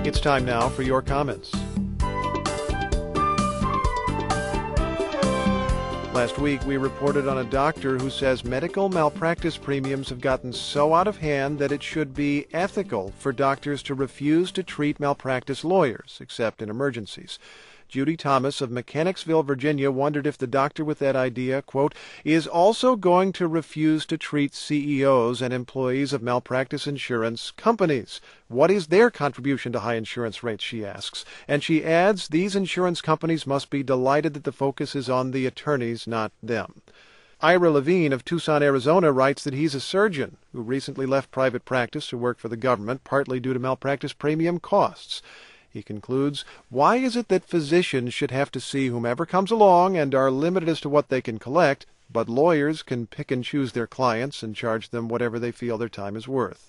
It's time now for your comments. Last week, we reported on a doctor who says medical malpractice premiums have gotten so out of hand that it should be ethical for doctors to refuse to treat malpractice lawyers, except in emergencies. Judy Thomas of Mechanicsville, Virginia, wondered if the doctor with that idea, quote, is also going to refuse to treat CEOs and employees of malpractice insurance companies. What is their contribution to high insurance rates, she asks. And she adds, these insurance companies must be delighted that the focus is on the attorneys, not them. Ira Levine of Tucson, Arizona, writes that he's a surgeon who recently left private practice to work for the government, partly due to malpractice premium costs. He concludes, why is it that physicians should have to see whomever comes along and are limited as to what they can collect, but lawyers can pick and choose their clients and charge them whatever they feel their time is worth?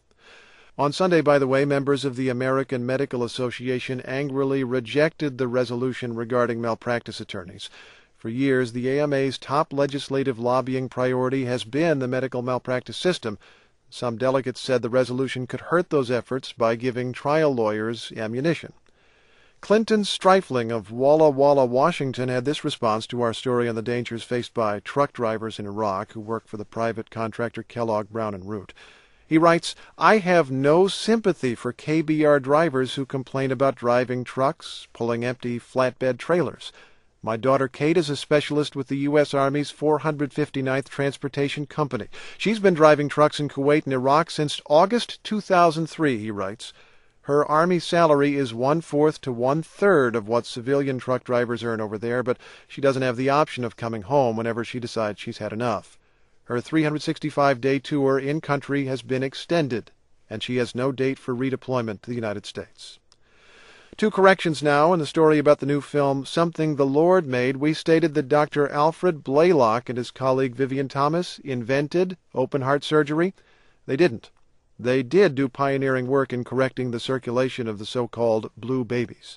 On Sunday, by the way, members of the American Medical Association angrily rejected the resolution regarding malpractice attorneys. For years, the AMA's top legislative lobbying priority has been the medical malpractice system. Some delegates said the resolution could hurt those efforts by giving trial lawyers ammunition. Clinton Streifling of Walla Walla, Washington, had this response to our story on the dangers faced by truck drivers in Iraq who work for the private contractor Kellogg Brown & Root. He writes, I have no sympathy for KBR drivers who complain about driving trucks, pulling empty flatbed trailers. My daughter Kate is a specialist with the U.S. Army's 459th Transportation Company. She's been driving trucks in Kuwait and Iraq since August 2003, he writes. Her Army salary is 1/4 to 1/3 of what civilian truck drivers earn over there, but she doesn't have the option of coming home whenever she decides she's had enough. Her 365-day tour in-country has been extended, and she has no date for redeployment to the United States. Two corrections now. In the story about the new film Something the Lord Made, we stated that Dr. Alfred Blalock and his colleague Vivian Thomas invented open-heart surgery. They didn't. They did do pioneering work in correcting the circulation of the so-called blue babies.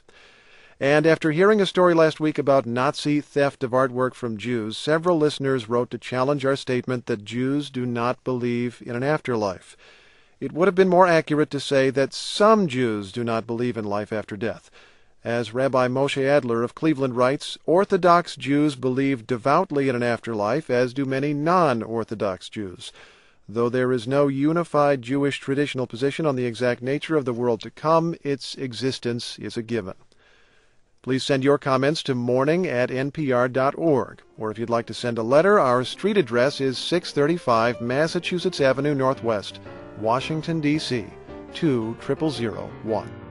And after hearing a story last week about Nazi theft of artwork from Jews, several listeners wrote to challenge our statement that Jews do not believe in an afterlife. It would have been more accurate to say that some Jews do not believe in life after death. As Rabbi Moshe Adler of Cleveland writes, Orthodox Jews believe devoutly in an afterlife, as do many non-Orthodox Jews. Though there is no unified Jewish traditional position on the exact nature of the world to come, its existence is a given. Please send your comments to morning@npr.org. Or if you'd like to send a letter, our street address is 635 Massachusetts Avenue Northwest, Washington, D.C., 20001.